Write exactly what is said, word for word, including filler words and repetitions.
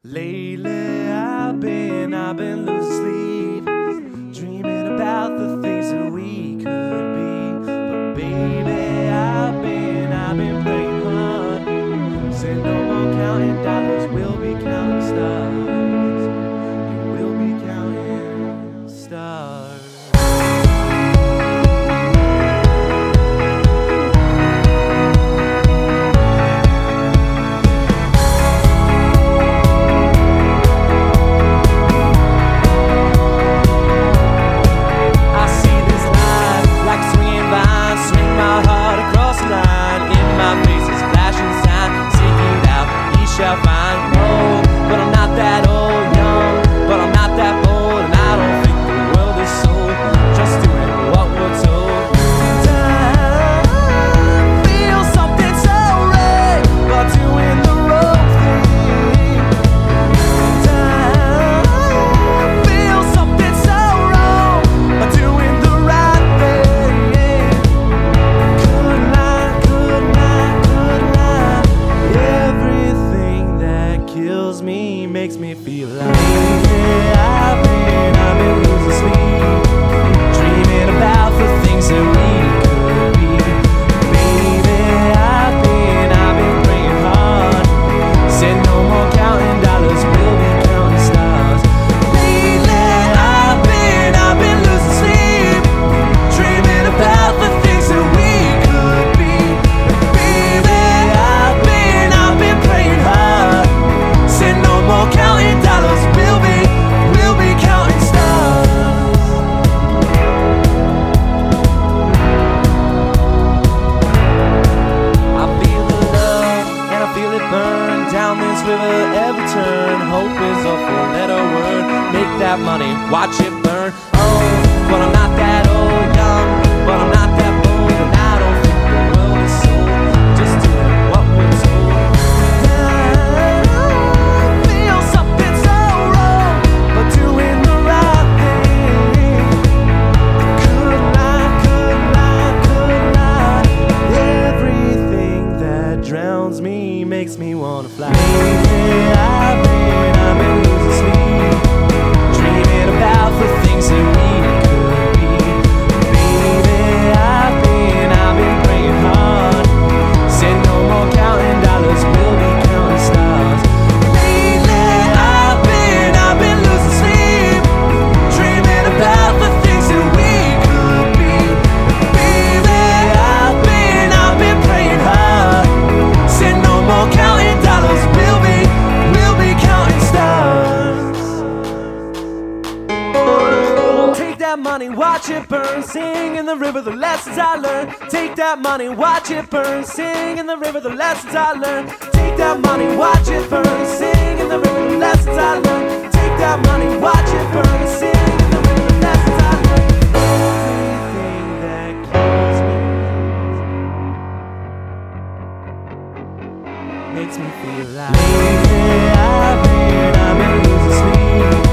Lately I've been, I've been losing sleep, dreaming about the things that we could be. But baby, I've been, I've been praying hard. Say no more counting dollars, we'll be counting stars. We'll be counting stars. Shall find gold, but I'm not that old, young, but I'm not that bold, and I don't think the world is sold, just doing what we're told. Time feels something so right, but doing the wrong thing. Time feels something so wrong, but doing the right thing. Could lie, could lie, could lie, everything kills me, makes me feel like yeah, I've been, I've been losing sleep, dreaming about the things that we could be. Baby, I've been, I've been praying hard. Said no more counting dollars, we'll be counting stars. Lately, I've been, I've been losing sleep, dreaming about the things that we could be. Baby, I've been, I've been praying hard. No more counting dollars, we'll be, we'll be counting stars. I feel the love and I feel it burn down this river every turn. Hope is a four-letter word. Make that money, watch it burn. Oh, but I'm not that old, young, but I'm not that bold, and I don't think the world is sold, just doing what we're told. Drowns me, makes me wanna fly. Lately I've been, I've been losing sleep, dreaming about the things that we could be. Baby, I've been, I've been praying hard. Said no more counting dollars, we'll be counting stars. Lately I've been, I've been losing sleep, dreaming about the things that we could be. Baby, I've been, I've been praying hard. Said no more counting dollars, we'll be, we'll be counting stars. Take that money, watch it burn, sing in the river the lessons I learned. Take that money, watch it burn, sing in the river the lessons I learned. Take that money, watch it burn, sing in the river the lessons I learned. Take that money, watch it burn, sing in the river the lessons I learned. Everything that kills me makes me feel like lately I've been, I've been losing sleep.